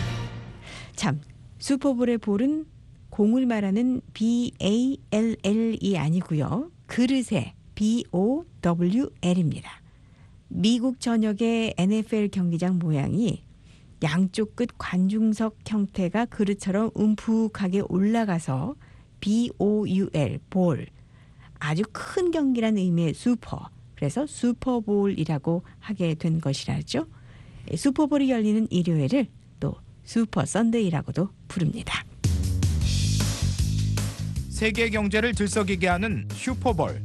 참, 슈퍼볼의 볼은 공을 말하는 비-에이-엘-엘이 아니고요. 그릇의 비-오-더블유-엘입니다. 미국 전역의 엔에프엘 경기장 모양이 양쪽 끝 관중석 형태가 그릇처럼 움푹하게 올라가서 비-오-유-엘, 볼. 아주 큰 경기란 의미의 슈퍼. 그래서 슈퍼볼이라고 하게 된 것이라죠. 슈퍼볼이 열리는 일요일을 또 슈퍼 선데이라고도 부릅니다. 세계 경제를 들썩이게 하는 슈퍼볼.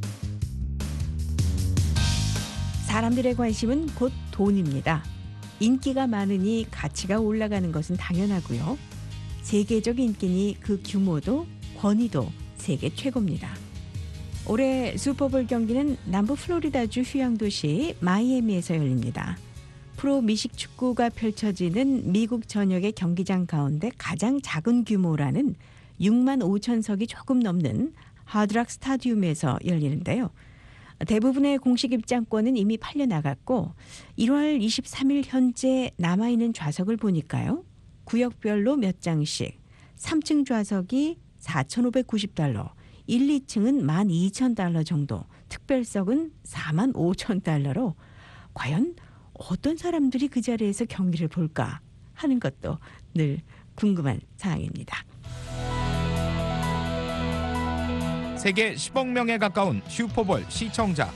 사람들의 관심은 곧 돈입니다. 인기가 많으니 가치가 올라가는 것은 당연하고요. 세계적 인기니 그 규모도 권위도 세계 최고입니다. 올해 슈퍼볼 경기는 남부 플로리다주 휴양도시 마이애미에서 열립니다. 프로 미식 축구가 펼쳐지는 미국 전역의 경기장 가운데 가장 작은 규모라는 육만 오천 석이 조금 넘는 하드락 스타디움에서 열리는데요. 대부분의 공식 입장권은 이미 팔려나갔고 일월 이십삼일 현재 남아있는 좌석을 보니까요. 구역별로 몇 장씩 삼 층 좌석이 사천오백구십 달러, 일, 이 층은 만 이천 달러 정도, 특별석은 사만 오천 달러로 과연 어떤 사람들이 그 자리에서 경기를 볼까 하는 것도 늘 궁금한 사항입니다. 세계 십억 명에 가까운 슈퍼볼 시청자.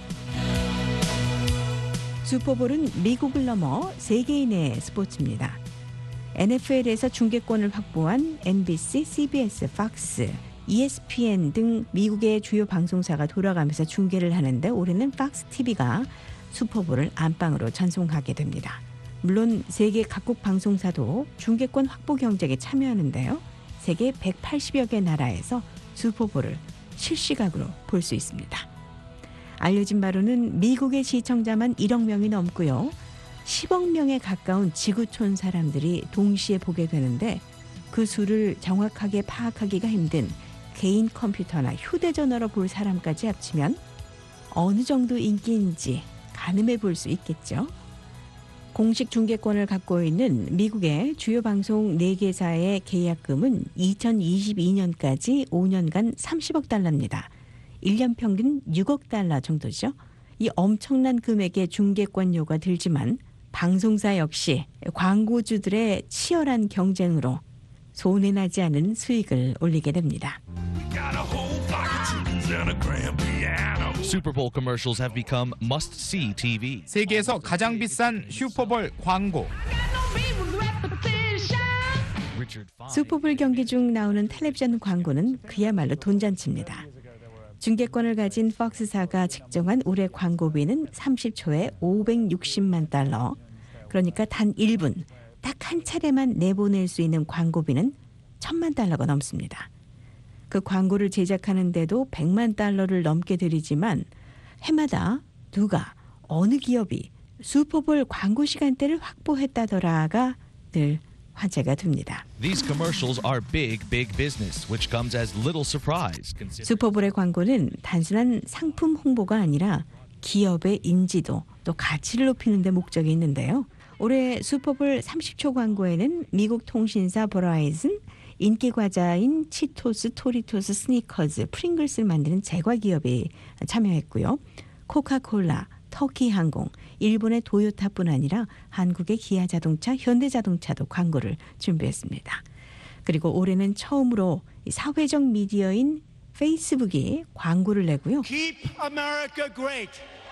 슈퍼볼은 미국을 넘어 세계인의 스포츠입니다. 엔에프엘에서 중계권을 확보한 엠비씨, 씨비에스, 팍스, 이에스피엔 등 미국의 주요 방송사가 돌아가면서 중계를 하는데 올해는 팍스 티비가 슈퍼볼을 안방으로 전송하게 됩니다. 물론 세계 각국 방송사도 중계권 확보 경쟁에 참여하는데요. 세계 백팔십여 개 나라에서 슈퍼볼을 실시각으로 볼 수 있습니다. 알려진 바로는 미국의 시청자만 일억 명이 넘고요. 십억 명에 가까운 지구촌 사람들이 동시에 보게 되는데 그 수를 정확하게 파악하기가 힘든 개인 컴퓨터나 휴대전화로 볼 사람까지 합치면 어느 정도 인기인지 가늠해 볼 수 있겠죠. 공식 중계권을 갖고 있는 미국의 주요 방송 네 개사의 계약금은 이천이십이 년까지 오 년간 삼십억 달러입니다. 일 년 평균 육억 달러 정도죠. 이 엄청난 금액의 중계권료가 들지만 방송사 역시 광고주들의 치열한 경쟁으로 손해나지 않은 수익을 올리게 됩니다. Super Bowl commercials have become must-see 티비. 세계에서 가장 비싼 슈퍼볼 광고. 슈퍼볼 경기 중 나오는 텔레비전 광고는 그야말로 돈잔치입니다. 중계권을 가진 폭스사가 측정한 올해 광고비는 삼십 초에 오백육십만 달러. 그러니까 단 일 분, 딱 한 차례만 내보낼 수 있는 광고비는 천만 달러가 넘습니다. 그 광고를 제작하는데도 백만 달러를 넘게 들이지만 해마다 누가 어느 기업이 슈퍼볼 광고 시간대를 확보했다더라가 늘 화제가 됩니다. These commercials are big, big business, which comes as little surprise. 슈퍼볼의 광고는 단순한 상품 홍보가 아니라 기업의 인지도 또 가치를 높이는 데 목적이 있는데요. 올해 슈퍼볼 삼십 초 광고에는 미국 통신사 버라이즌, 인기 과자인 치토스, 토리토스, 스니커즈, 프링글스를 만드는 제과 기업이 참여했고요. 코카콜라, 터키항공, 일본의 도요타뿐 아니라 한국의 기아자동차, 현대자동차도 광고를 준비했습니다. 그리고 올해는 처음으로 사회적 미디어인 페이스북이 광고를 내고요. Keep America great.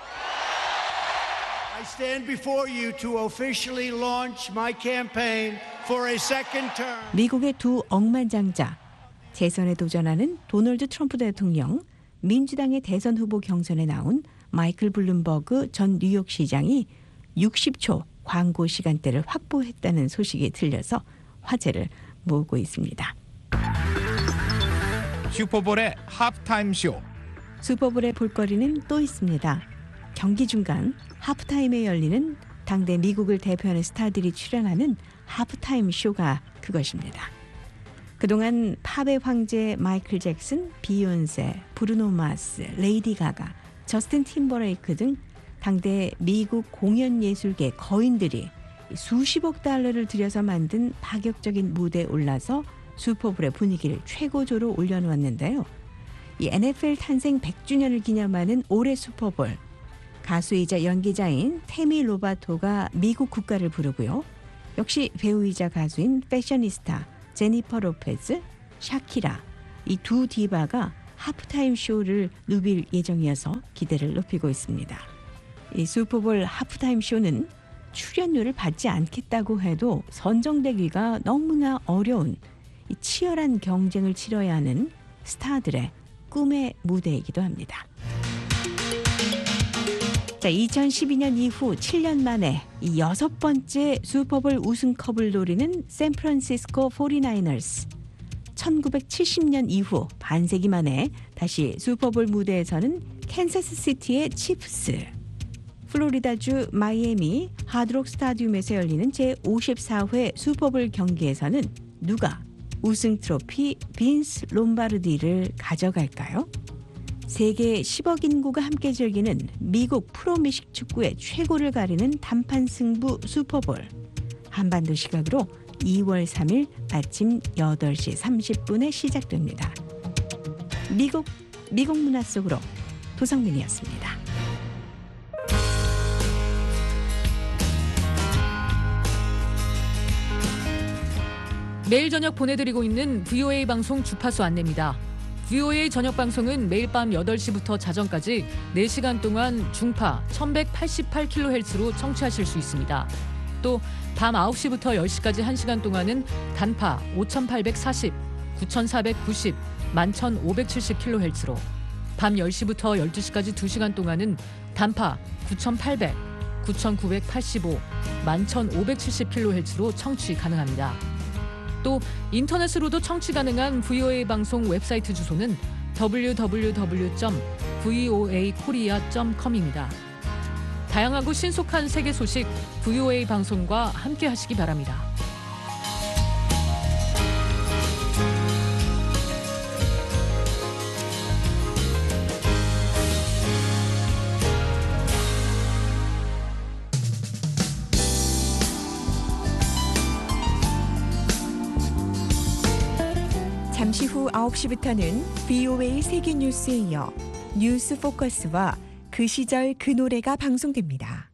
I stand before you to officially launch my campaign for a second term. 미국의 두 억만장자, 재선에 도전하는 도널드 트럼프 대통령, 민주당의 대선 후보 경선에 나온 마이클 블룸버그 전 뉴욕시장이 육십 초 광고 시간대를 확보했다는 소식이 들려서 화제를 모으고 있습니다. 슈퍼볼의 하프타임 쇼. 슈퍼볼의 볼거리는 또 있습니다. 경기 중간 하프타임에 열리는 당대 미국을 대표하는 스타들이 출연하는 하프타임 쇼가 그것입니다. 그동안 팝의 황제 마이클 잭슨, 비욘세, 브루노 마스, 레이디 가가, 저스틴 팀버레이크 등 당대 미국 공연예술계 거인들이 수십억 달러를 들여서 만든 파격적인 무대에 올라서 슈퍼볼의 분위기를 최고조로 올려놓았는데요. 이 엔에프엘 탄생 백 주년을 기념하는 올해 슈퍼볼, 가수이자 연기자인 테미 로바토가 미국 국가를 부르고요. 역시 배우이자 가수인 패셔니스타 제니퍼 로페즈, 샤키라, 이 두 디바가 하프타임 쇼를 누빌 예정이어서 기대를 높이고 있습니다. 이 슈퍼볼 하프타임 쇼는 출연료를 받지 않겠다고 해도 선정되기가 너무나 어려운 이 치열한 경쟁을 치러야 하는 스타들의 꿈의 무대이기도 합니다. 자, 이천십이 년 이후 칠 년 만에 이 여섯 번째 슈퍼볼 우승컵을 노리는 샌프란시스코 포티나이너스. 천구백칠십 년 이후 반세기 만에 다시 슈퍼볼 무대에서는 캔자스시티의 치프스. 플로리다주 마이애미 하드록 스타디움에서 열리는 제오십사 회 슈퍼볼 경기에서는 누가 우승 트로피 빈스 롬바르디를 가져갈까요? 세계 십억 인구가 함께 즐기는 미국 프로미식 축구의 최고를 가리는 단판 승부 슈퍼볼. 한반도 시각으로 이월 삼일 아침 여덟 시 삼십 분에 시작됩니다. 미국, 미국 문화 속으로 도성민이었습니다. 매일 저녁 보내드리고 있는 브이오에이 방송 주파수 안내입니다. 브이오에이 저녁 방송은 매일 밤 여덟 시부터 자정까지 네 시간 동안 중파 천백팔십팔 킬로헤르츠로 청취하실 수 있습니다. 또 밤 아홉 시부터 열 시까지 한 시간 동안은 단파 오천팔백사십, 구천사백구십, 만 천오백칠십 킬로헤르츠로, 밤 열 시부터 열두 시까지 두 시간 동안은 단파 구천팔백, 구천구백팔십오, 만 천오백칠십 킬로헤르츠로 청취 가능합니다. 또 인터넷으로도 청취 가능한 브이오에이 방송 웹사이트 주소는 더블유 더블유 더블유 점 브이오에이 코리아 닷 컴입니다. 다양하고 신속한 세계 소식 브이오에이 방송과 함께 하시기 바랍니다. 잠시 후 아홉 시부터는 브이오에이 세계 뉴스에 이어 뉴스 포커스와 그 시절 그 노래가 방송됩니다.